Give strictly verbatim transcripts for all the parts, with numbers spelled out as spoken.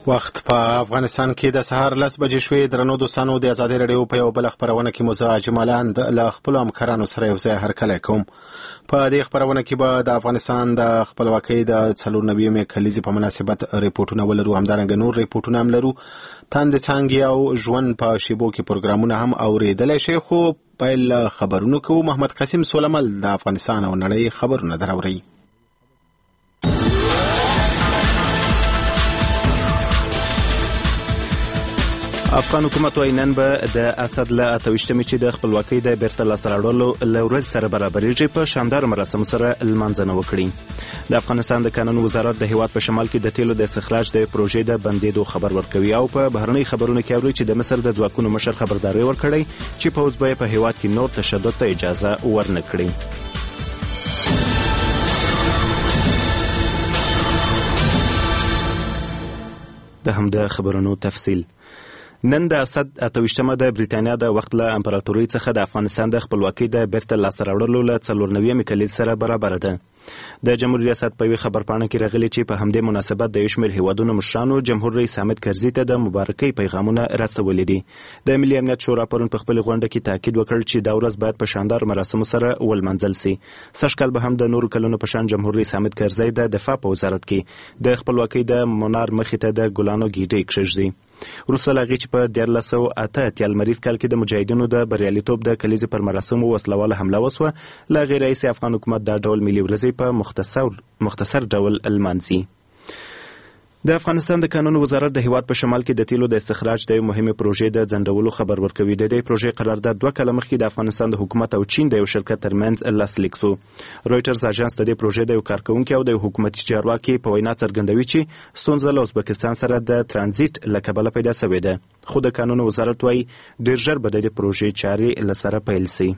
وخت په افغانستان کې د سهار لس بجې شوې. درنو دوستانو، د ازادي راډیو په یو بل خبرونه کې مو زه اجمالاند له خپلو همکارانو سره یو ځای هرکلی کوم. په دې خبرونه کې به د افغانستان د خپلواکۍ د څلور نوي کلیزې په مناسبت ریپورټونه ولرو، همدارنګه نور ریپورټونه هم لرو. تاند څانګې او ژوند په شیبو کې پروګرامونه هم اورېدلی شئ. خو پیل خبرونو کوو. محمد قاسم سولمل د افغانستان او نړۍ خبرونه دراوړي. افغان حکومت وايي نن به د اسد له اتهویشتمې چې د خپلواکۍ د بیرته لاسته راوړلو له ورځې سره برابرېږي په شاندار مراسمو سره لمانځنه وکړي. د افغانستان د قانون وزارت د هیواد په شمال کې د تیلو د استخراج د پروژې د بندېدو خبر ورکوي او په بهرنۍ خبرونو کې اوري چې د مصر د ځواکونو مشر خبرداری ورکړی چې پوځ به په هیواد کې نور تشدد ته اجازه ورنکړي. د همدا خبرونو تفصیل. نن د اسد اتهویشتمه د بریتانیا د وخت له امپراتورۍ څخه د افغانستان د خپلواکۍ د بیرته لاسته راوړلو له څلور نوي کلیزې سره برابره ده. د جمهوریت ریاست په یوې خبرپاڼه کې راغلي چې په همدې مناسبت د یو شمېر هیوادونو مشرانو جمهور رئیس حامد کرزي ته د مبارکۍ پیغامونه رسولي دي. د ملي امنیت شورا پرون په خپلې غونډه کې تاکید وکړ چې دا ورځ باید په شاندار مراسمو سره ولمانځل سي. سږکال به هم د نورو کلونو په شان جمهور رئیس حامد کرزي د دفاع په وزارت کې د خپلواکۍ د منار مخې ته د ګلانو ګیډۍ کښږدي. وروسته له هغې چې په دیارلس سوه اته اتیا لمریز کال کې د مجاهدینو د بریالیتوب د کلیزې پر مراسمو وسلواله حمله وسوه، له هغې راهیسې افغان حکومت دا ډول ملي ورځې په مختصر مختصر ډول لمانځي. د افغانستان د قانون وزارت د هیواد په شمال کې د تیلو د استخراج د یو مهمې پروژې د ځنډولو خبر ورکوي. د دې پروژې قرارداد دوه کاله مخکې د افغانستان د حکومت او چین د یو شرکت ترمنځ لاسلیک سو. رویټرز اژانس د دې پروژې د یو کارکونکي او د حکومتي چارواکي په وینا څرګندوي چې ستونزه له ازبکستان سره د ترانزیت له کبله پیدا شوې ده، خو د قانون وزارت وايي ډېر ژر به د دې پروژې چارې له سره پیل سي.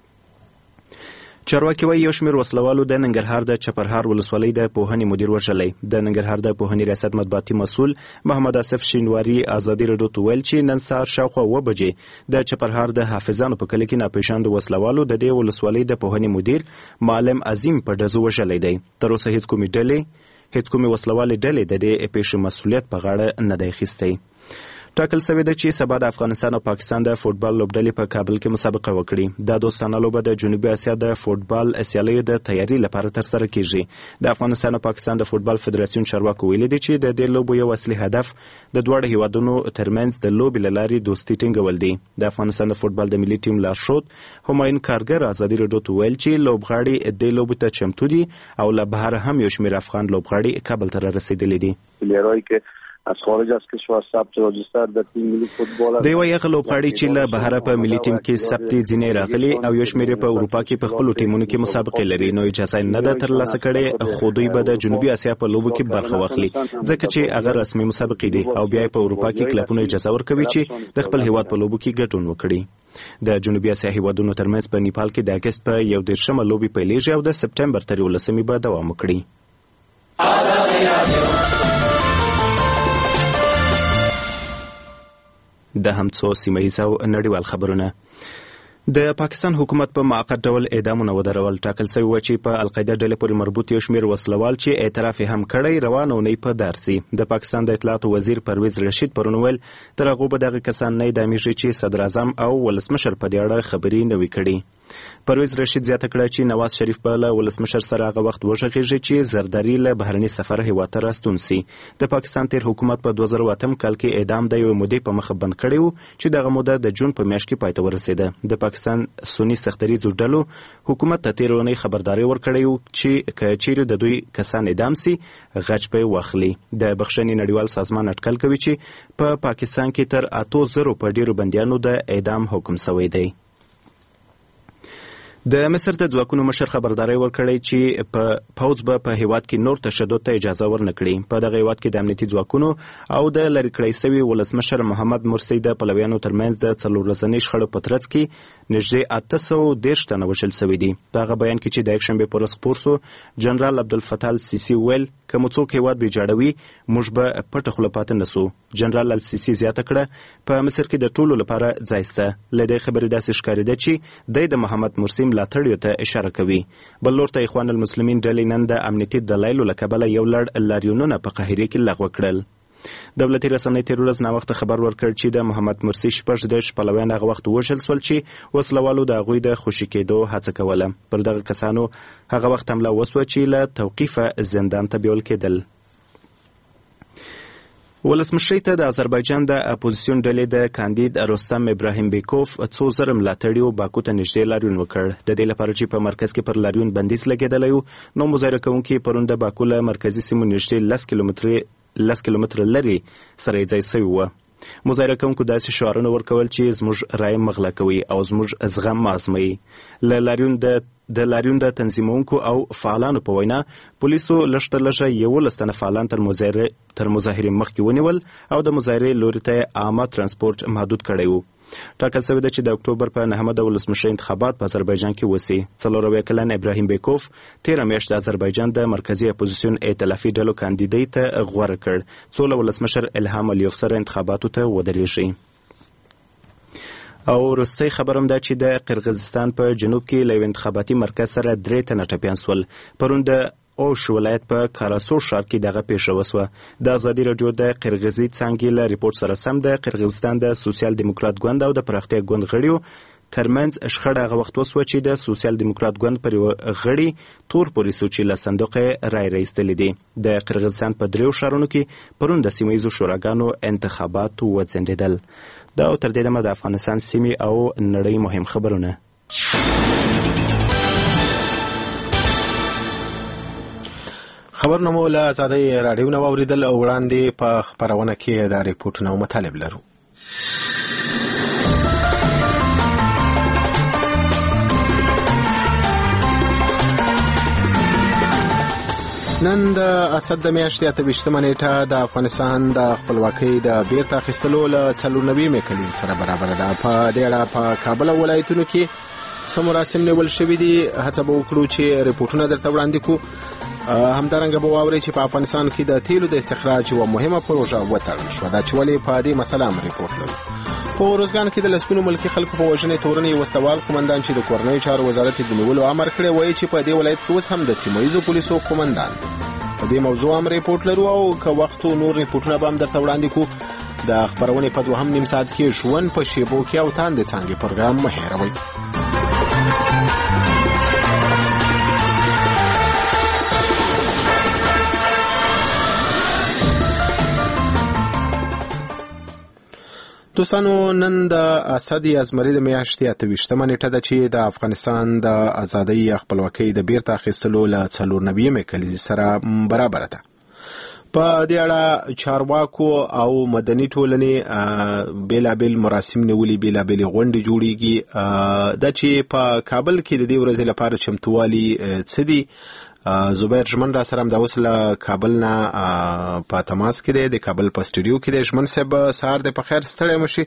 چارواکي وايي یو شمېر وسلوالو د ننګرهار د چپرهار ولسوالۍ د پوهنې مدیر وژلی. د ننګرهار د پوهنې ریاست مطبوعاتي مسؤل محمد آصف شینواري ازادي راډیو ته ویل چې نن سهار شاوخوا اوه بجې د چپرهار د حافظانو په کلي کې ناپېژاندو وسلوالو د دې ولسوالۍ د پوهنې مدیر معلم عظیم په ډزو وژلی دی. تر اوسه هیڅ کومې ډلې هیڅ کومې وسلوالې ډلې د دې پیښې مسؤلیت په غاړه نه دی اخیستی. ټاکل شوې ده چې سبا د افغانستان او پاکستان د فوټبال لوبډلې په کابل کې مسابقه وکړي. دا دوستانه لوبه د جنوبي اسیا د فوټبال سیالیو د تیاري لپاره ترسره کیږي. د افغانستان او پاکستان د فوټبال فدراسیون چارواکو ویلي دي چې د دې لوبو یو اصلي هدف د دواړو هیوادونو ترمنځ د لوبې له لارې دوستي ټینګول دي. د افغانستان د فوټبال د ملي ټیم لارښود همایون کارګر ازادي راډیو ته ویل چې لوبغاړي دې لوبې ته چمتو دي او له بهره هم یو شمېر افغان لوبغاړي کابل ته رسیدلي دي. از خارج از کشور ثبت راجستر در تیم ملی فوتبال دی وايي هغه لوبغاړي چې له بهره په ملي ټیم کې ثبت ځینې راغلي او یو شمېر په اروپا کې په خپلو ټیمونو کې مسابقې لري، نو اجازه نه ده ترلاسه کړې، خو دوی به د جنوبي اسیا په لوبو کې برخه واخلي ځکه چې هغه رسمي مسابقې دي او بیا په اروپا کې کلبونه اجازه ورکوي چې د خپل هیواد په لوبو کې ګډون وکړي. د جنوبي اسیا هیوادونو ترمنځ په نیپال کې د اګست په یو دېرشمه لوبې پیلېږي او د سپټمبر تر یولسمې به دوام وکړي. د هم څو سیمه ییز او نړیوال خبرونه. د پاکستان حکومت په معقد ډول اعدامونه ودرول. ټاکل شوی و چې په القاعده ډلې پورې مربوط یو شمېر وسلوال چې اعتراف هم کړی روانه اونۍ په دارسي. د پاکستان د اطلاعاتو وزیر پرویز رشید پرون ویل تر هغو به دغه کسان نه اعدامیږي چې صدر اعظم او ولسمشر په دې اړه خبرې نه وي کړي. پرویز رشید زیاته کړه چې نواز شریف به له ولسمشر سره هغه وخت وغږېږي چې زرداری له بهرني سفر هیواد ته راستون سي. د پاکستان تیر حکومت په دوه زره اتم کال کې اعدام د یوې مودې په مخه بند کړی و چې دغه موده د جون په میاشت کې پای ته ورسېده. د پاکستان سنی سختریزو ډلو حکومت ته تیر اونۍ خبرداری ورکړی و چې که چیرې د دوی کسان اعدام سي غچ به واخلي. د بخښنې نړیوال سازمان اټکل کوي چې په پاکستان کې تر اتو زرو په ډیرو بندیانو د اعدام حکم شوی دی. د مصر د ځواکونو مشر خبرداری ورکړی چې په پوځ به په هیواد کې نور تشدد ته اجازه ورنکړي. په دغه هیواد کې د امنیتي ځواکونو او د لرې کړی سوي ولسمشر محمد مرسي د پلویانو ترمنځ د څلور ورځنۍ شخړو په ترڅ کې نږدې اته سوه دېرش تنه وژل سوي دي. په هغه بیان کې چې د یکشنبې په ورځ خپور سو، جنرال عبدالفتاح السیسي ویل که مو څوک هیواد ویجاړوي موږ به پټه خوله پاتې نه سو. جنرال السیسي زیاته کړه په مصر کې د ټولو لپاره ځای شته. له دې خبرې داسې ښکارېده چې دی د محمد مرسي ملاتړیو ته اشاره کوي. بل لور ته اخوان المسلمین ډلې نن د امنیتي دلایلو له کبله یو لړ لاریونونه په قاهره کې لغوه کړل. دولتي رسنۍ تېر ورځ ناوخته خبر ورکړ چې د محمد مرسي شپږ دېرش پلویان هغه وخت ووژل سول چې وسلوالو د هغوی د خوشي کېدو هڅه کوله. پر دغه کسانو هغه وخت حمله وسوه چې له توقیفه زندان ته بیول کېدل. ولسمشرۍ ته د آذربایجان د اپوزیسیون ډلې د کاندید رستم ابراهیم بیکوف څو زره ملاتړیو باکو ته نږدې لاریون وکړ. د دې لپاره چې په مرکز کې پر لاریون بندیز لګېدلی و، نو مظاهره کوونکي پرون د باکو له مرکزي سیمو نږدې لس کیلومتره لس کیلومتره لرې سره یې ځای سوي وه. مظاهره کوونکو داسې شعارونه ورکول چې زموږ رایه مغله کوي او زموږ زغم مازموي. له لاریون د د لاریون د تنظیمونکو او فعالانو په وینا پولیسو لږ تر لږه یولس تنه فعالان تر مظاهرې تر مظاهرې مخکې ونیول او د مظاهرې لوري ته عامه ترانسپورت محدود کړی و. ټاکل شوې ده چې د اکتوبر په نهمه د ولسمشرۍ انتخابات په آذربایجان کې وسي. څلور اویا کلن ابراهیم بیکوف تېره میاشت د آذربایجان د مرکزي اپوزیسیون ائتلافي ډلو کاندیدۍ ته غوره کړ څو له ولسمشر الهام الیوف سره انتخاباتو ته ودرېږي. او وروستۍ خبر هم ده چې د قرغیزستان په جنوب کې له یو انتخاباتي مرکز سره درې تنه ټپیان سول. پرون د اوش ولایت په کاراسو ښار کې دغه پیښه وسوه. د ازادي راډیو د قرغیزي څانګې له ریپورټ سره سم د قرغیزستان د سوسیال دیموکرات ګوند او د پراختیا ګوند غړیو ترمنځ شخړه هغه وخت وسوه چې د سوسیال دیموکرات ګوند پر یوه غړي تور پورې سو چې له صندوق یې رای رایستلې دي. د قرغیزستان په دریو ښارونو کې پرون د سیمه ییزو شوراګانو انتخابات وځنډېدل. دا او تر دې دمه د افغانستان سیمې او نړۍ مهم خبرونه. خبرونه مو له ازادۍ راډیو نه واورېدل او وړاندې په خپرونه کې دا ریپورټونه او مطالب لرو. نن د اسد د میاشتې اته ویشتمه نیټه د افغانستان د خپلواکۍ د بیرته اخیستلو له څلور نوي کلیزې سره برابر ده. په دې اړه په کابل او ولایتونو کې څه مراسم نیول شوي دي. هڅه به وکړو چې ریپورټونه درته وړاندې کړو. همدارنګه به واورئ چې په افغانستان کې د تیلو د استخراج یوه مهمه پروژه وتړل شوه. دا چې ولې په دې مسله هم ریپورټ لرو. په روزګان کې د لسګونو ملکي خلکو په وژنې تورنې وسوال قومندان چې د کورنیو چارو وزارت د نیولو امر کړی وایي چې په دې ولایت کې اوس هم د سیمه ییزو پولیسو قومندان دی. په دې موضوع هم ریپورټ لرو او که وخت و نور ریپورټونه به هم درته وړاندې کړو. د خپرونې په دوهم نیم ساعت کې ژوند په شیبو کې او تاندې څانګې پروګرام مه هېروئ. دوستانو، نن د اسد یا زمري د میاشتې اته ویشتمه نیټه ده چې د افغانستان د ازادۍ یا خپلواکۍ د بیرته اخیستلو له څلور نویمې کلیزې سره برابره ده. په دې اړه چارواکو او مدني ټولنې بېلابېل مراسم نیولي، بېلابېلې غونډې جوړېږي. دا چې په کابل کې د دې ورځې لپاره چمتووالي څه دي؟ زبیر ژمن را سره هم د اوس له کابل نه په تماس کې دی، د کابل په سټوډیو کې دی. ژمن صاحب سهار دی، په خیر ستړی مو شي.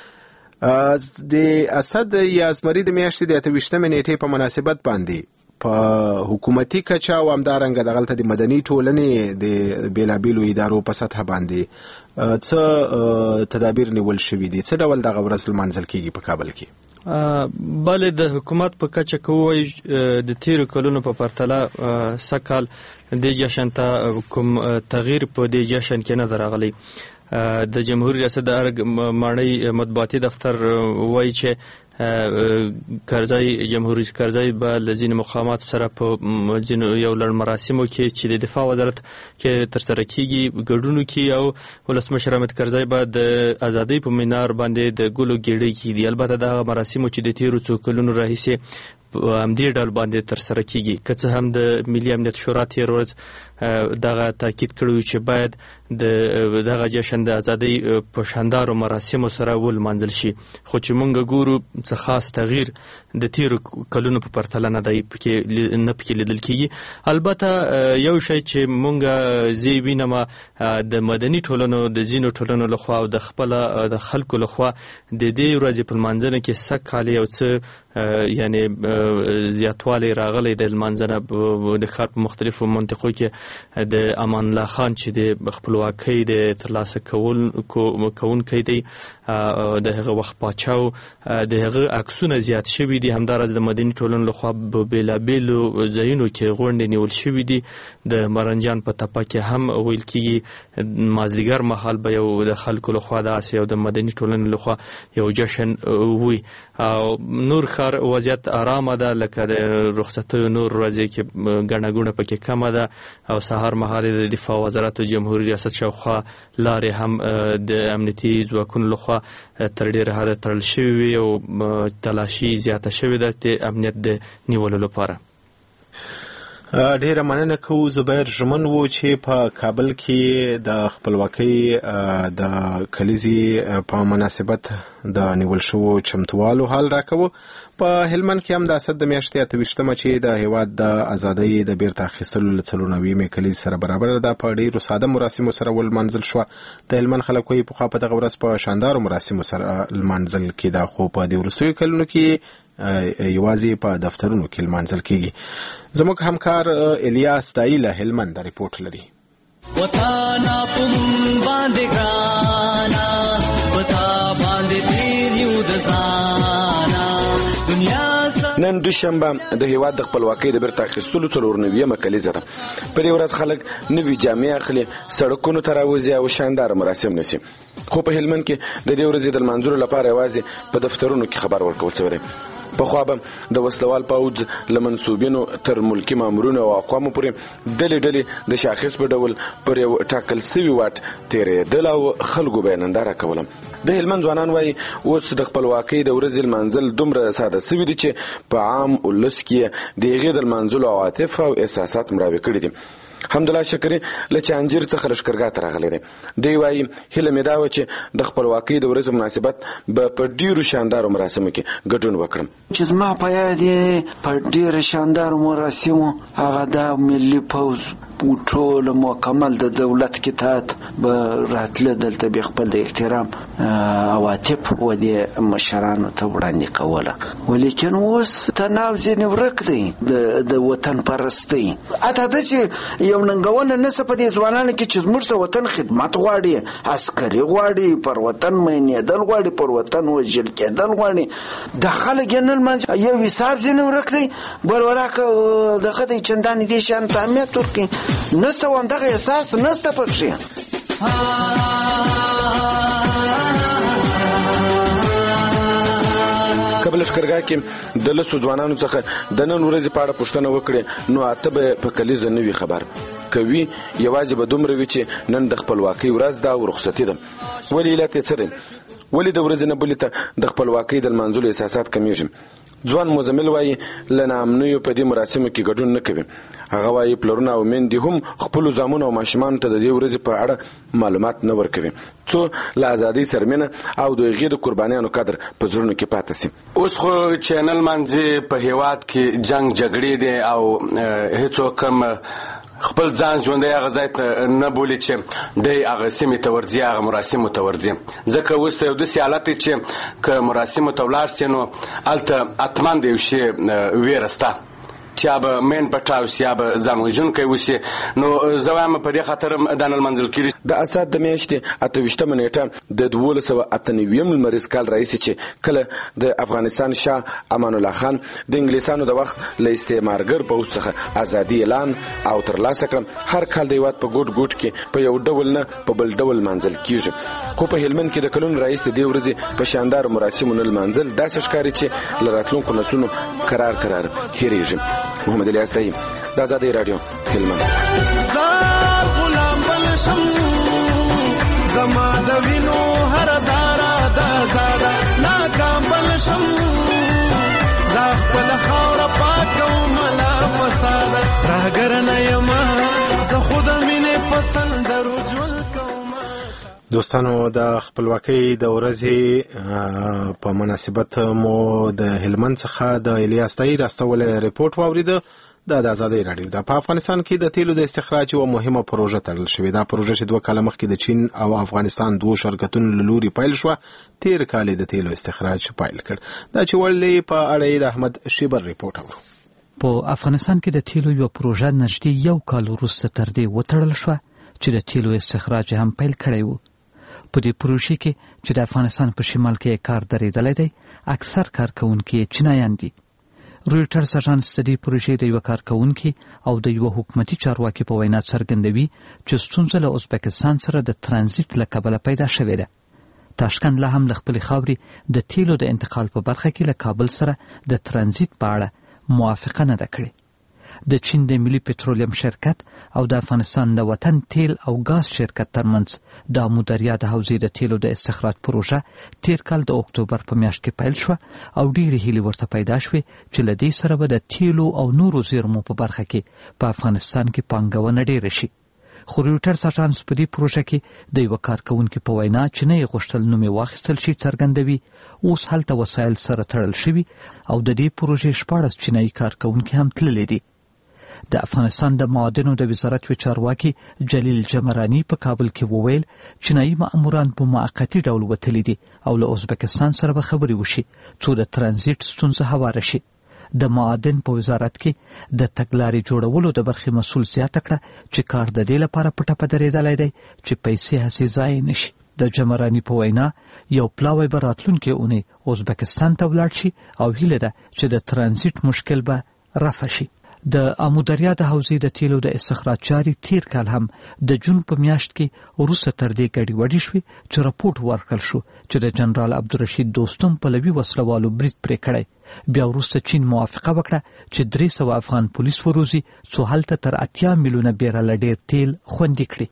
د اسد یا زمري د میاشتې د اته ویشتمې نیټې په مناسبت باندې په حکومتي کچه او همدارنګه دغلته د مدني ټولنې د بېلابېلو ادارو په سطحه باندې څه تدابیر نیول شوي دي؟ څه ډول دغه ورځ لمانځل کېږي په کابل کې؟ بله، د حکومت په کچه که ووایو د تیرو کلونو په پرتله سږ دې جشن ته کوم تغییر په دې جشن کې نه ده راغلی. د جمهوریت ریاست د ارګ ماڼۍ مطبوعاتي دفتر وایي چې کرزی جمهور رئیس کرزی به له ځینو مقاماتو سره په ځینو یو لړ مراسمو کې چې د دفاع وزارت کې ترسره کیږي ګډون کوي او ولسمشر حامد کرزی به د ازادۍ په مینار باندې د ګلو ګېډۍ کیږي. البته دغه مراسمو چې د تیرو څو کلونو راهیسې همدې ډول باندې ترسره کیږي. که څه هم د ملي امنیت شورا تېر ورځ دغه تاکید کړی چې باید د دغه جشن د ازادۍ په شاندارو مراسمو سره ولمانځل شي، خو چې مونږ ګورو څه خاص تغییر د تیرو کلونو په پرتله نه دی پکې نه پکې لیدل کیږي. البته یو شی چې مونږ زه وینم د مدني ټولنو د ځینو ټولنو لخوا او د خپل د خلکو لخوا د دې ورځې په لمانځنه کې سږ کال یو څه یعنی زیاتوالی راغلی د لمانځنه د ښار په مختلفو منطقو کې. د امان الله خان چې د خپل خپلواکۍ د ترلاسه کوونکی دی، د هغه وخت پاچا د هغه عکسونه زیات شوي دي. همداراز د مدني ټولنو لخوا په بېلابېلو ځایونو کې غونډې نیول شوي دي. د مرنجان په تپه کې هم ویل کېږي مازدیګر مهال به یو د خلکو لخوا داسې او د مدني ټولنې لخوا یو جشن وي. او نور ښار وضعیت آرامه ده، لکه د رخصتیو نور ورځې کې ګڼه ګوڼه پکې کمه ده او سهار مهال د دفاع وزارت او جمهوري ریاست شاوخوا لارې هم د امنیتي ځواکونو لخوا تر ډېره حده تړل شوې وي او تلاشي زیاته شوې ده د امنیت د نیولو لپاره. ډیره مننه کوو. زبیر ژمن و چې په کابل کې د خپلواکۍ د کلیزې په مناسبت د نیول شوو چمتووالو حال راکوو. په هلمند کې هم د اسد د میاشتې اته ویشتمه چې د هیواد د ازادۍ د بیرته اخیستلو له څلور نوېمې کلیزې سره برابر ده په ډېرو ساده مراسمو سره ولمانځل شوه. د هلمند خلک وایي پخوا په دغه ورځ په شاندارو مراسمو سره لمانځل کېده، خو په دې وروستیو کلونو کې یوازې په دفترونو کې لمانځل کېږي. زموږ همکار الیاس دایي له هلمند رپورټ لري. وطانا پم باندې ګرانا پتا باندې دیو د زانا دنیا نن دوشنبه د هیواد د خپلواکۍ د بیرته اخیستلو څلور نوېمه کلیزه ده. په دې ورځ خلک نوې جامې اخلي، سړکونو ته راوځي او شاندار مراسم نیسي. خو په هلمند کې د دې ورځې د لمانځلو لپاره یوازې په دفترونو کې خبر ورکول شوی دی. پخوا به د وسلوال پوځ له منصوبینو تر ملکي مامورونو او اقوامو پورې ډلې ډلې د شاخص په ډول پر یو ټاکل سوي واټ تېرېدل او خلکو به یې ننداره کوله. د هلمند ځوانان وایي اوس د خپلواکۍ د ورځې لمانځل دومره ساده سوي دي چې په عام ولس کې د هغې د لمانځلو عواطف او احساسات مړاوې کړي دي. حمدالله شکري له چانجیر څخه لښکرګاه ته راغلی دی. دوی وایي هیله مې دا وه چې د خپلواکۍ د ورځې مناسبت به په ډېرو شاندارو مراسمو کې ګډون وکړم. چې زما په یاد یې په ډېرو شاندارو مراسمو هغه د ملي پوځ ټول مکمل د دولت کتاب به راتله دلته به خپل د احترام عواطف و د مشرانو ته وړاندې کوله. ولیکن اوس تناو ځینې ورک دی د وطن پرستۍ. اته داسې یو ننګونه نسه په دې ځوانانو کې چې زموږ څه وطن خدمت غواړي، عسکري غواړي، پر وطن مینېدل غواړي، پر وطن وژل کېدل غواړي. د خلک یې نه لمانځي. یو حساب ځینې ورک دی، بل وراکه دغه دی چندانې دې شیانو ته اهمیت ورکړي نسته و همدغه احساس نسته پکښې. که په لښکرګاه کې د لسو ځوانانو څخه د نن ورځې په اړه پوښتنه وکړې نو اته به په کلیزه نه وي خبر کوي. یوازې به دومره وي چې نن د خپلواکۍ ورځ ده او رخصتي ده. ولې علت یې څه دی؟ ولې د ورځې نه بلې ته د خپلواکۍ د لمانځلو احساسات کمیږي؟ ځوان مزمل وایي له ناامنیو په دې مراسمو کې ګډون نه کوي. هغه وایي پلرونه او میندې هم خپلو زامنو او ماشومانو ته د دې ورځې په اړه معلومات نه ورکوي څو له ازادۍ سرمینه او د هغې د قربانیانو قدر په زړونو کې پاتې سي. اوس خو چې نن لمانځي په هیواد کې جنګ جګړې دی او هیڅوک هم خپل ځان ژوندی هغه ځای ته نه بولي چې دی هغه سیمې ته ورځي، هغه مراسمو ته ورځي. ځکه اوس یو داسې حالت دی چې که مراسمو ته ولاړ سي نو هلته حتما د یو شي ویره شته چې یا به مین پټاو سي یا به ځان وژونکی وسي. نو زه وایم په دې خاطر دا نه لمانځل کېږي. د اسد د میاشتې اته ویشتمه نیټه د دولس سوه اته نوېم لمریز کال راهیسې چې کله د افغانستان شاه امان الله خان د انګلیسانو د وخت له استعمارګر پوځ څخه ازادي اعلان او ترلاسه کړه، هر کال د هېواد په ګوټ ګوټ کې په یو ډول نه په بل ډول لمانځل کېږي. خو په هلمند کې د کلونو راهیسې دې ورځې په شاندارو مراسمو نه لمانځل داسې ښکاري چې له راتلونکو نسلونو کرار کرار هېرېږي. محمد الیاس دایي، د آزادۍ راډیو، هلمند. زما د وینو هر دارا د زاده ناکام بل شم دا خپل خاوره پاکوم لا فساده راګر نه یم زه خود مینې پسند رجول کوم. دوستانو د خپلواکۍ د ورځې په مناسبت مو د هلمند څخه د الیاس دایي راستولی رپورټ واوریده. دا د آزادۍ راډیو ده. په افغانستان کې د تیلو د استخراج یوه مهمه پروژه تړل شوې. دا پروژه چې دوه کاله مخکې د چین او افغانستان دوو شرکتونو له لوري پیل شوه، تېر کال د تیلو استخراج پیل کړ. دا چې ولې په اړه یې د احمد شیبر رپورټ اورو. په افغانستان کې د تیلو یوه پروژه نږدې یو کال وروسته تر دې وتړل شوه چې د تیلو استخراج هم پیل کړی و. په دې پروژې کې چې د افغانستان په شمال کې کار درېدلی دی اکثر کارکوونکي چینایان دي. رویټرز اژانس د دې پروژې د یو کارکوونکي او د یو حکومتي چارواکي په وینا څرګندوي چې ستونزه له ازبکستان سره د ترانزیت له کبله پیدا شوې ده. تاشکند لا هم له خپلې خاورې د تیلو د انتقال په برخه کې له کابل سره د ترانزیت په اړه موافقه نه ده کړې. د چین د ملي پټرولیم شرکت او د افغانستان د وطن تیل او غاز شرکت ترمنځ د امو دریا د حوزې د تیلو د استخراج پروژه تیر کال د اکتوبر په میاشت کې پیل شوه او ډېرې هیلې ورته پیدا شوې چې له دې سره به د تیلو او نورو زیرمو په برخه کې په افغانستان کې پانګونه ډېره شي. خو رویټرز اژانس په دې پروژه کې د یو کارکوونکي په وینا چې نه یې غوښتل نوم یې واخیستل شي څرګندوي اوس هلته وسایل سره تړل شوي او د دې پروژې شپاړس چینایي کارکوونکي هم تللي دي. د افغانستان د معادنو د وزارت و چارواکي جلیل جمرانی په کابل کې وویل چینایي ماموران په موقتي ډول وتلي دي او له ازبکستان سره به خبرې وشي څو د ترانزیت ستونزه هواره شي. د معادن په وزارت کې د تګلارې جوړولو د برخې مسؤل زیاته کړه چې کار د دې لپاره په ټپه درېدلی دی چې پیسې هسې ضایع نشي. د جمرانی په وینا یو پلاوی به راتلونکې اونۍ ازبکستان ته ولاړ شي او هیله ده چې د ترانزیت مشکل به رفع شي. د امو دریا د حوزې د تیلو د استخراج چارې تیر کال هم د جون په میاشت کې وروسته تر دې ګډې وډې شوې چې راپورټ ورکړل شو چې د جنرال عبدالرشید دوستم پلوي وسلوالو برید پرې کړی. بیا وروسته چین موافقه وکړه چې درې سوه افغان پولیس وروزي څو هلته تر اتیا میلیونه بیرله ډېر تیل خوندي کړي.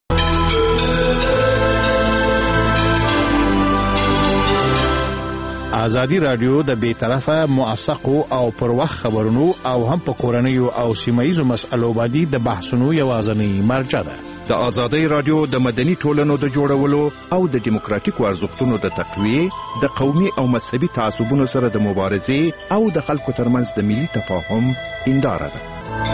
ازادي رادیو د بې طرفه موثقو او پر وخت خبرونو او هم په کورنیو او سیمه‌ییزو مسألو باندې د بحثونو یوازینۍ مرجع ده. د ازادي رادیو د مدني ټولنو د جوړولو او د دیموکراتیکو ارزښتونو د تقویې د قومي او مذهبي تعصبونو سره د مبارزې او د خلکو ترمنځ د ملي تفاهم هنداره ده.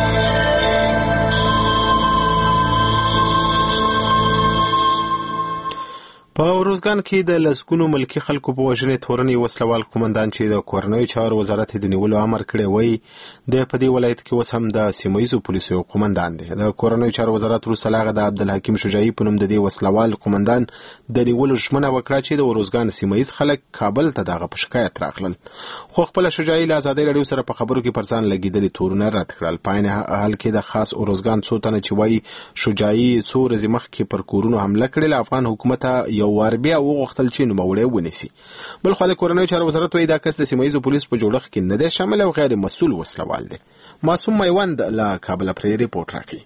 په اروزګان کې د لسګونو ملکی خلکو په وژنې تورنې وسلوال قومندان چې د کورنیو چارو وزارت د نیولو امر کړی وای د په دې ولایت کې اوس هم د سیمه‌ییزو پولیسو قومندان دی. د کورنیو چارو وزارت وروسته له هغه د عبدالحکیم شجاعي په نوم د دې وسلوال قومندان د نیولو ژمنه وکړه چې د اروزګان سیمه‌ییز خلک کابل ته دغه په شکایت راغلل. خو خپل شجاعي له ازادي رادیو سره په خبرو کې پرځان لګیدلي تورونه رد کړل. په عین حال کې د خاص اروزګان څو تنه چې وای شجاعي څو ورځې مخکې پر کورونو حمله کړې افغان حکومت یو وار بیا وغوښتل چې نوموړی ونیسي. بل خو د کورنیو چارو وزارت وایي دا کس د سیمه‌ییزو پولیس په جوړښت کې نه دی شامل او غیر مسؤل وسلوال دی. معصوم میوند له کابل پرې ریپورت راکړي.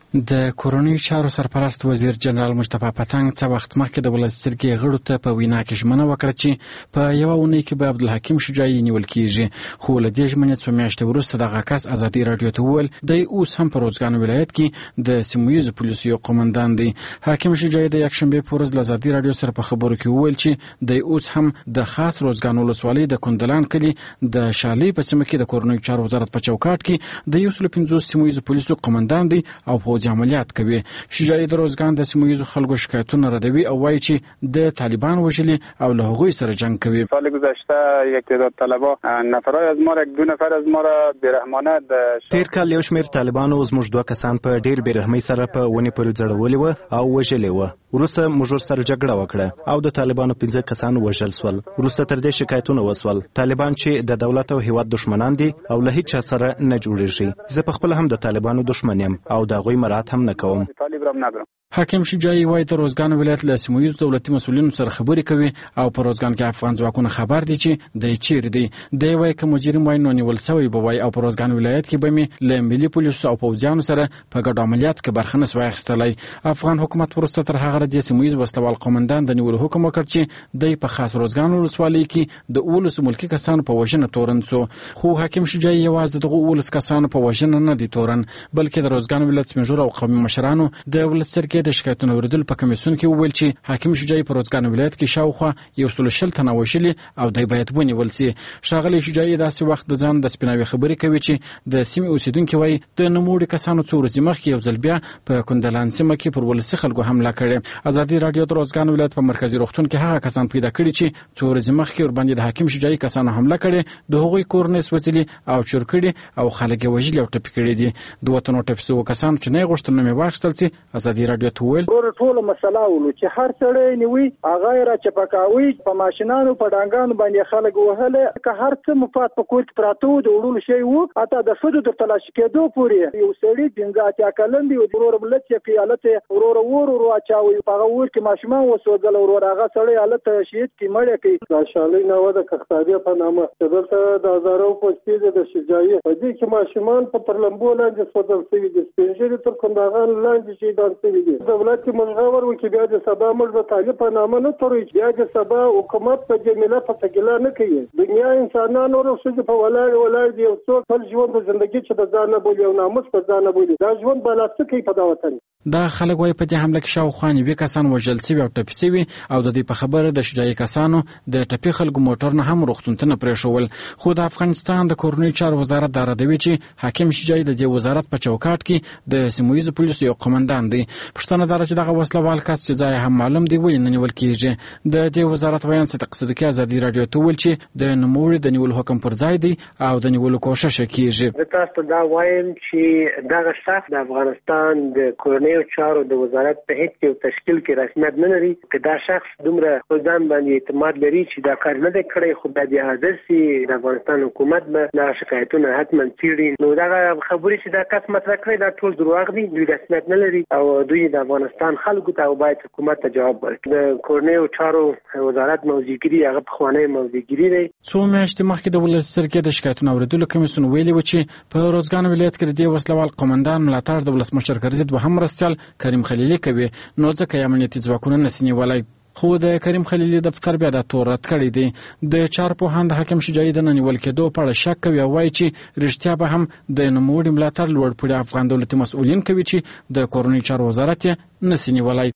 د کورنیو چارو سرپرست وزیر جنرال مصطفی پتنګ څه وخت مخکې د ولایت سرګي غړو ته په وینا کې ژمنه وکړه چې په یو اونۍ کې به عبدالحکیم شجاعي نیول کیږي. خو له دې ژمنې څو میاشتې وروسته دغه کس ازادي رادیو ته وویل دی اوس هم په اروزګان ولایت کې د سیمه‌ییزو پولیسو یو قومندان دی. حکیم شجاعي د یکشنبه په ورځ له ازادي رادیو سره په خبرو کې وویل چې دی اوس هم د خاص اروزګان ولسوالۍ د کندلان کلي د شالي په سیمه کې د کورنیو چارو وزارت په چوکاټ کې د یو سل پنځوس سیمه‌ییزو پولیسو قومندان دی او پوځي عملیات کوي. شجاعي د روزګان د سیمه‌ییزو خلکو شکایتونه ردوي او وایي چې د طالبان وژلي او له هغوی سره جنگ کوي. سال گذشته یک تعداد طلبا نفرای از ما را دو نفر از ما را بیرحمانه د تیر کال یو شمېر طالبانو زموږ دوه کسان په ډېر بیرحمۍ سره په ونې پورې ځړولي وو او وژلي وو. وروسته موږ ورسره جګړه وکړه او د طالبانو پنځه کسان وژل سول. وروسته تر دې شکایتونه وسول. طالبان چې د دولت او هیواد دشمنان دي او له هیڅ چا سره نه جوړیږي. زه په خپل هم د طالبانو دشمن یم او د هغوی مراعات هم نه کوم. حکیم شجاعي وایي د روزګان ولایت له سیمه‌ییزو دولتي مسؤلینو سره خبرې کوي او په روزګان کې افغان ځواکونه خبر دي چې دی چیرې دی. دی وایي که مجرم وای نو نیول سوی به وای او په روزګان ولایت کې به مې له ملي پولیسو او پوځیانو سره په ګډو عملیاتو کې برخه نه سوای اخیستلی. افغان حکومت وروسته تر هغه د سیمه‌ییز وسلوال قومندان د نیولو حکم وکړ چې دی په خاص روزګان ولسوالۍ کې د اولسو ملکي کسانو په وژنه تورن سو. خو حکیم شجاعي یوازې دغه اولس کسانو په وژنه نه دي تورن بلکې د روزګان ولایت سپین ږیرو او قومي مشرانو د ولس سرګي د شکایتونو اوریدل په کمیسیون کې وویل چې حکیم شجاعي په روزګان ولایت کې شاوخوا یو سل شل تنه وژلي او دی باید ونیول سي. ښاغلی شجاعي داسې وخت د ځان د سپیناوي خبرې کوي چې د سیمې اوسیدونکي وایي د نوموړي کسانو څو ورځې مخکې یو ځل بیا په کندلان سیمه کې پر ولسي خلکو حمله کړې. ازادي رادیو د روزګان ولایت په مرکزي روغتون کې هغه کسان پیدا کړي چې څو ورځې مخکې ورباندې د حکیم شجاعي کسانو حمله کړې د هغوی کورونه سوځلي او چور کړي او خلک یې وژلي او ټپي کړي دي. دوه تنو ټپي شوو کسانو چې نه یې غوښتل نوم یې واخیستل سي ازادي رادیو راته وویل ورور ټول مسله ولو چې هر سړی نیوي هغه را چپکاوي په ماشينانو په ډانګانو باندې خلک وهله که هر څه مفاد په کور کې پراته وو د وړلو شی وو اته د فدو د تلاش کېدو پورې یو سړی څنګه چې کلن دی ورور ملت چې پیالته ورور ورور ورو اچاوي په ور کې ماشومان وسوګل ورور هغه سړی حالت شهید کی مړ کی شالي نو د کختابه په نامه دلته د هزارو پوسټي د شجاعي په دې کې ماشومان په پرلمبو لاندې سودل شوی دي سپینجری تر کونداغان لاندې شي دان شوی دي دولت مشغور و کې بیا د سبا مړ د طالب په نامه نه ترې بیا د سبا حکومت په جمیله په تګلا نه کوي دنیا انسانانو ورسې په ولای ولای دی او څو خپل ژوند د ژوندۍ چې د ځان نه بولي او ناموس په ځان نه بولي دا ژوند بلاسته کوي په دا وطن دا خلک وای په دې حمله کې شاوخوا نیوي کسان وژل شوي او ټپي شوي او د دې په خبره د شجاعي کسانو د ټپي خلکو موټر نه هم روغتون ته نه پرېښول خو د افغانستان د کورنۍ چارو وزارت دا ردوي چې حاکم شجاعي د دې وزارت په چوکاټ کې د سیمه ییزو پولیسو یو قومندان دی پښتنه دا چې دغه وسلوال کس چې ځای هم معلوم دی ولې نه نیول کیږي د دې وزارت ویان صدق صدقي ازادي رادیو ته ویل چې د نوموړي د نیول حکم پر ځای دی او د نیولو کوشش کیږي تاسو دا وایم چې دغه شخص د افغانستان د کورنۍ چارو د وزارت په هیڅ یو تشکیل کې رسمیت نه لري چې دا شخص دومره ځان باندې اعتماد لري چې دا کار نه دی کړی خو باید حاضر شي د افغانستان حکومت به دا شکایتونه حتما څېړي نو دا خبرې چې دا کس مطرح کړی دا ټول دروغ دي دوی رسمیت نه لري او دوی د افغانستان خلکو ته باید حکومت ته جواب ورکړي د کورنۍ چارو وزارت موضوعګیري هغه پخوانی موضوعګیري دی څو میاشتې مخکې د ولس سرکې د شکایتونو اورېدلو کمیسیون ویلي و چې په روزګان ولایت کې د وسلوال قومندان ملاتړ د ولسمشر کرزي دوهم مرستیال کریم خلیلي کوي نو ځکه یې امنیتي ځواکونه نسي نیولی خو د کریم خلیلي دفتر بیا دا تور رد کړی دی د چارپوهان د حاکم شجاعي د نه نیول کېدو په اړه شک کوي او وایي چې رښتیا به هم د نوموړي ملاتړ لوړ پوړي افغان دولتي مسؤلین کوي چې د کورنۍ چارو وزارت یې نسي نیولی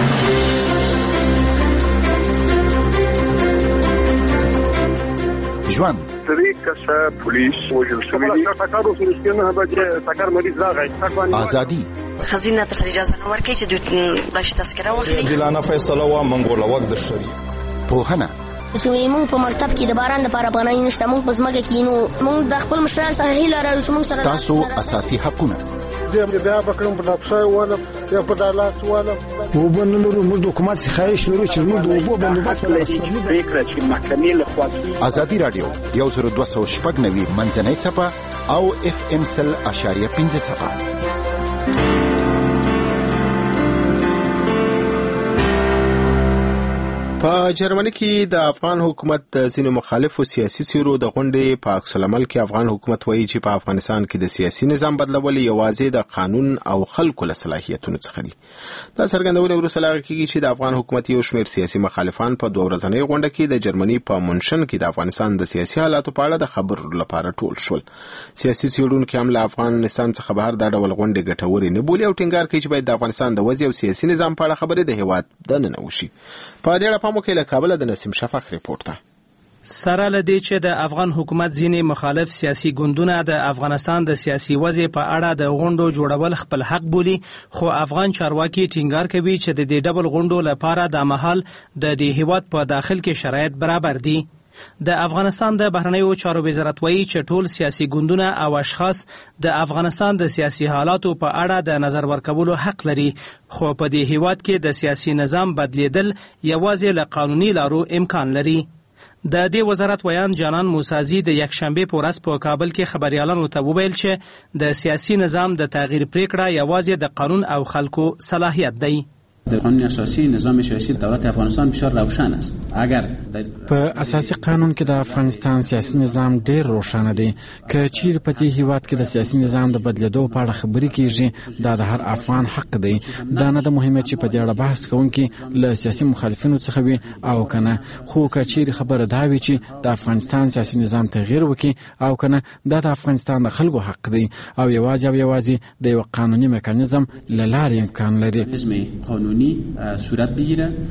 ژوند درې کسه پولیس وژل شوي دي ټاکارو سره بچ ټاکار مریض راغی ازادي خزینه ته اجازه نه ورکړي چې دوی باش تذکره واخلي عادلانه فیصله و منګول وخت د شری پوهنه چې موږ په مکتب کې د باران لپاره پناه نشته موږ په ځمکه کې نو موږ د خپل مشران سره هیله لرو چې موږ سره تاسو اساسي حقونه زه بیا بکرم په لپسای ولم یا په دالاس ولم وبنلو موږ د حکومت څخه خواهش لرو چې موږ د وبو بندوبست ولرو فکر چې محکمې له خوا ازادي رادیو یو زر دوه سوه شپږ نوي منځنۍ څپه او اف ام سل اشاریه پنځه څپه په جرمني کې د افغان حکومت د ځینو مخالفو سیاسي څیرو د غونډې په عکس العمل کې افغان حکومت وایي چې په افغانستان کې د سیاسي نظام بدلول یوازې د قانون او خلکو له صلاحیتونو څخه دي دا څرګندونه وروسته لاغه کېږي چې د افغان حکومت یو شمېر سیاسي مخالفان په دوه ورځنۍ غونډه کې د جرمني په مونشن کې د افغانستان د سیاسي حالاتو په اړه د خبرو لپاره ټول شول سیاسي څیړونکو هم له افغانستان څخه بهر دا ډول غونډې ګټورې نه بولي او ټینګار کوي چې باید د افغانستان د وضع او سیاسي نظام په اړه خبرې د هیواد دننه وشي په دې اړه په موکل کابل د نسیم شفق ریپورت ده سره لدی چې د افغان حکومت ځینې مخالف سیاسي ګوندونه د افغانستان د سیاسي وضع په اړه د غونډو جوړول خپل حق بولي خو افغان چارواکي ټینګار کوي چې د دې ډبل غونډو لپاره د مهال د دې هیواد په داخل کې شرایط برابر دي د افغانستان د بهرنیو چارو وزارت وایي چې ټول سیاسي ګوندونه او اشخاص د افغانستان د سیاسي حالاتو په اړه د نظر ورکولو حق لري خو په دې هیواد کې د سیاسي نظام بدلیدل یوازې له قانوني لارو امکان لري د دې وزارت ویان جانان موسازی د یکشنبه په ورځ په کابل کې خبريالانو ته وویل چې د سیاسي نظام د تغییر پریکړه یوازې د قانون او خلکو صلاحیت دی در قانون اساسی نظام سیاسی دولت افغانستان بسیار روشن است اگر په اساسي قانون کې د افغانستان سیاسي نظام ډیر روښانه دی که چیرې په دې هیواد کې د سیاسي نظام د بدلیدو په اړه خبرې کیږي دا د هر افغان حق دی دا نه د مهمه چې په دې اړه بحث کوونکي له سیاسي مخالفینو څخه وي او کنه خو که چیرې خبره دا وي چې د افغانستان سیاسي نظام تغییر وکړي او کنه دا د افغانستان د خلکو حق دی او یوازې او یوازې د یو قانوني میکانیزم له لارې امکان لري قانونی صورت بگیره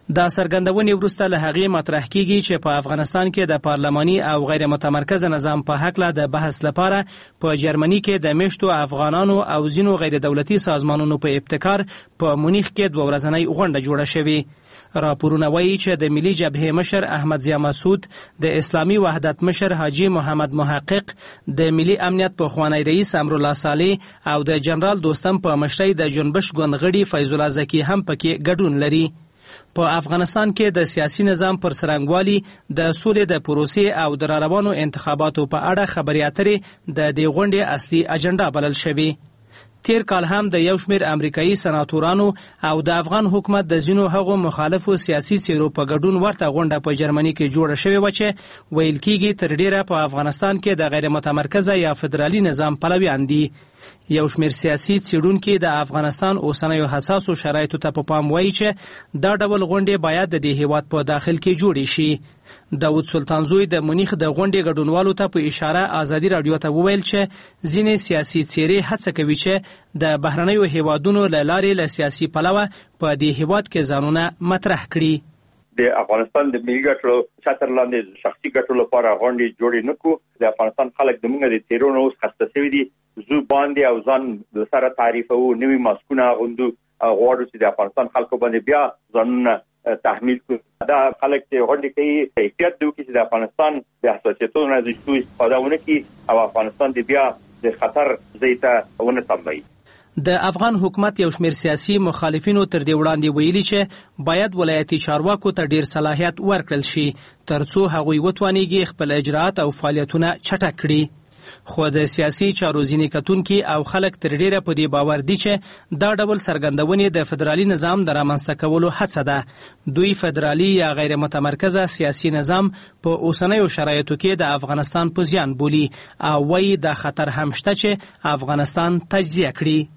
د څرګندونې وروسته له هغې مطرح کیږي چې په افغانستان کې د پارلماني او غیر متمرکز نظام په هکله د بحث لپاره په جرمني کې د میشتو افغانانو او ځینو غیر دولتي سازمانونو په ابتکار په مونیخ کې دوه ورځنۍ غونډه جوړه شوې. راپورونه وایي چې د ملي جبهې مشر احمد ضیا مسعود، د اسلامي وحدت مشر حاجي محمد محقق، د ملي امنیت پخوانی رئیس امرالله صالح او د جنرال دوستم په مشرۍ د جنبش ګوند غړي فیض الله زکي هم پکې ګډون لري. په افغانستان کې د سیاسي نظام پر سرنګوالي، د سولې د پروسې او د راروانو انتخاباتو په اړه خبرې اترې د دې غونډې اصلي اجنډا بلل شوې. تیر کال هم د یو شمېر امریکایي سناتورانو او د افغان حکومت د ځینو هغو مخالفو سیاسي څیرو په ګډون ورته غونډه په جرمني کې جوړه شوې وه چې ویل کېږي تر ډیره په افغانستان کې د غیر متمرکزه یا فدرالي نظام پلویان دي. یو شمېر سیاسي څېړونکي د افغانستان اوسنیو حساسو شرایطو ته په پام وایي چې دا ډول غونډې باید د دې هیواد په داخل کې جوړې شي. داود سلطان زوی د مونیخ د غونډې ګډونوالو ته په اشاره ازادي راډیو ته وویل چې ځینې سیاسي څېرې هڅه کوي چې د بهرنیو هیوادونو له لارې له سیاسي پلوه په دې هیواد کې ځانونه مطرح کړي. د افغانستان د ملي ګټو چتر لاندې شخصي ګټو لپاره غونډې جوړې نه کړو. د افغانستان خلک د موږ د تیرونو اوس خسته شوي دي، زو باندې او ځان د سره تعریفو، نوي ماسکونه غوندو او غواړو چې د افغانستان خلکو باندې بیا ځانونه تحمیل کړو. دا خلک چې غونډې کوي احتیاط وکړي چې د افغانستان د حساسیتونو نه د استفاده ونه کړي او افغانستان د بیا د خطر ځای ته ونه سموي. د افغان حکومت یو شمېر سیاسي مخالفینو تر دې وړاندې ویلي چې باید ولایتي چارواکو ته ډیر صلاحیت ورکړل شي ترڅو هغوی وتوانیږي خپل اجراءات او فعالیتونه چټک کړي. خو د سیاسي چارو ځینې کتونکي او خلک تر ډیره په دې باور دي چې دا ډول څرګندونې د فدرالي نظام د رامنځته کولو هڅه ده. دوی فدرالي یا غیر متمرکزه سیاسي نظام په اوسنیو شرایطو کې د افغانستان په زیان بولي او وایي دا خطر هم شته چې افغانستان تجزیه کړي.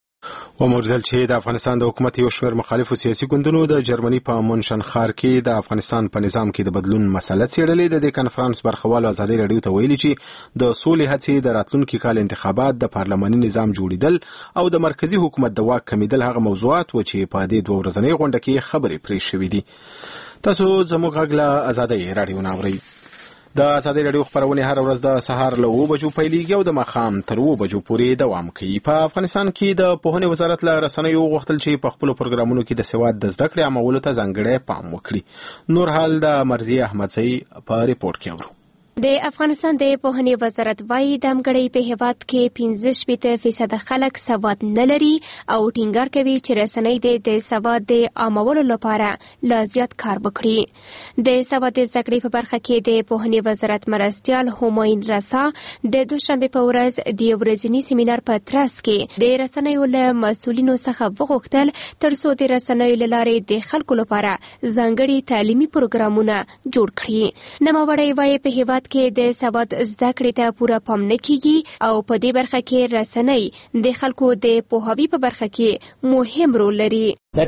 وموردل چې د افغانستان د حکومت یو شمېر مخالفو سیاسي ګوندونو د جرمني په مونشن ښار کې د افغانستان په نظام کې د بدلون مسله څېړلې. د دې کنفرانس برخوالو ازادي راډیو ته ویلي چې د سولې هڅې د راتلونکي کال انتخابات، د پارلماني نظام جوړیدل او د مرکزی حکومت د واک کمیدل هغه موضوعات و چې په دې دوه ورځنۍ غونډه کې خبرې پرې شوې دي. تاسو زموږ غږ له ازادي راډیو نه اورئ. د ازادي راډیو خبرونه هر ورځ د سهار له اوه بجو پیلېږي او د ماښام تر اوه بجو پورې دوام کوي. په افغانستان کې د پوهنې وزارت له رسنیو غوښتل چې په خپلو پروګرامونو کې د سواد د زده کړې عملولو ته ځانګړی پام وکړي. نور حال د مرضیه احمدزی په ریپورت کې اورو. د افغانستان د پوهنې وزارت وايي د همګړۍ په هیواد کې پنځه شپېته فیصد خلک سواد نه لري او ټینګار کوي چې رسنۍ د سواد د عامولو لپاره لا زیات کار وکړي. د سواد زده کړې په برخه کې د پوهنې وزارت مرستیال همایون رسا د دوشنبه په ورځ د ورځني سیمینار په ترڅ کې د رسنیو له مسؤلینو څخه وغوښتل ترڅو د رسنیو له لارې د خلکو لپاره ځانګړي تعلیمي پروګرامونه جوړ کړي. نوموړی وايي په هیواد کې د سواد زده کړې ته پوره پام نه کیږي او په دې برخه کې رسنۍ د خلکو د پوهاوي په برخه کې مهم رول لري.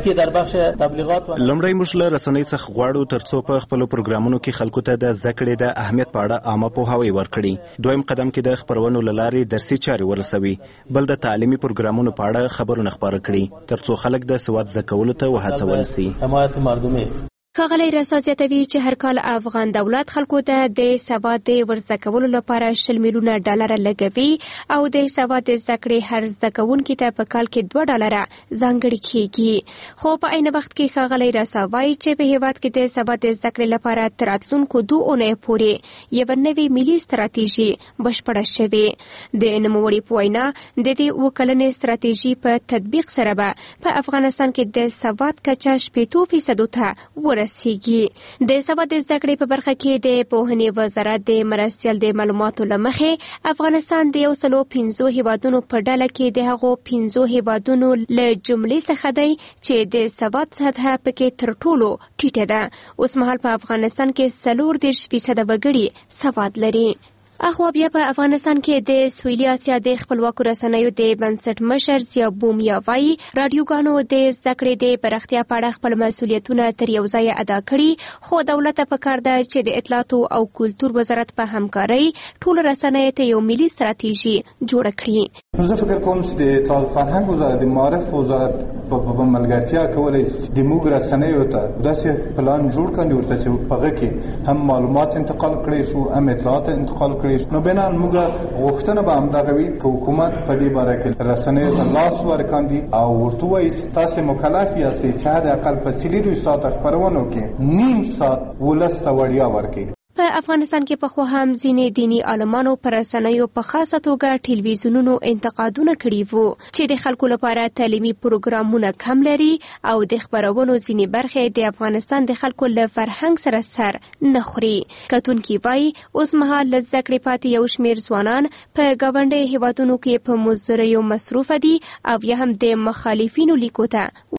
لومړی موږ له رسنۍ څخه غواړو ترڅو په خپلو پروګرامونو کې خلکو ته د زده کړې د اهمیت په اړه عامه پوهاوی ورکړي. دویم قدم کې د خپرونو له لارې درسي چارې ورسوي. بل د تعلیمي پروګرامونو په اړه خبرونه خپاره کړي ترڅو خلک د سواد زده کولو ته وهڅول شي. ښاغلی رسا زیاتوي چې هر کال افغان دولت خلکو ته د سواد د ورزده کولو لپاره شل میلیونه ډالره لګوي او د سواد د زده کړې هر زده کوونکي ته په کال کې دوه ډالره ځانګړي کیږي. خو په عین وخت کې ښاغلی رسا وایي چې په هیواد کې د سواد د زده کړې لپاره تر راتلونکو دوه اونیو پورې یوه نوې ملي ستراتیژي بشپړه شوې. د نوموړي په وینا د دې اووه کلنې ستراتیژي په تطبیق سره به په افغانستان کې د سواد کچه شپېتو فیصدو ته ورسېږي. د سواد زده کړې په برخه کې د پوهنې وزارت د مرستیال د معلوماتو له مخې افغانستان د یو سلو پنځو هیوادونو په ډله کې د هغو پنځو هیوادونو له جملې څخه دی چې د سواد سطحه پکې تر ټولو ټیټه ده. اوس مهال په افغانستان کې څلور دېرش فیصده وګړي سواد لري. اخوا بیا په افغانستان کې د سویلي اسیا د خپلواکو رسنیو د بنسټ مشر ضیا بومیا وایي رادیوګانو د زده کړې د پراختیا په اړه خپل مسؤلیتونه تر یو ځایه ادا کړي، خو دولت ته پکار ده چې د اطلاعاتو او کلتور وزارت په همکارۍ ټول رسنۍ ته یو ملي ستراتیژي جوړه کړي. زه فکر کوم چې د اطلاعات فرهنګ وزارت د معرف وزارت په ملګرتیا کولای د موږ رسنیو ته داسې پلان جوړ کړي ورته چې په هغه کې هم معلومات انتقال کړي شو، هم اطلاعات انتقال نو بنان موږ غوښتنه به همدغه وي چې حکومت په دې باره کې رسنیو ته لاس ورکاندي او ورته وایي تاسې مکلف یاستئ چې حد اقل په څلورو ساعته خپرونو کې نیم ساعت ولس ته وړیا ورکړي. په افغانستان کې پخوا هم ځینې دیني عالمانو پر رسنیو په خاصه توګه ټلویزیونونو انتقادونه کړي وو چې د خلکو لپاره تعلیمي پروګرامونه کم لري او د خپرونو ځینې برخې د افغانستان د خلکو له فرهنګ سره سر نه خوري. کتونکي وایي اوس مهال له زده کړې پاتې یو شمېر ځوانان په ګاونډي هیوادونو کې په مزدوریو مصروفه دي او یا هم د مخالفینو لیکو ته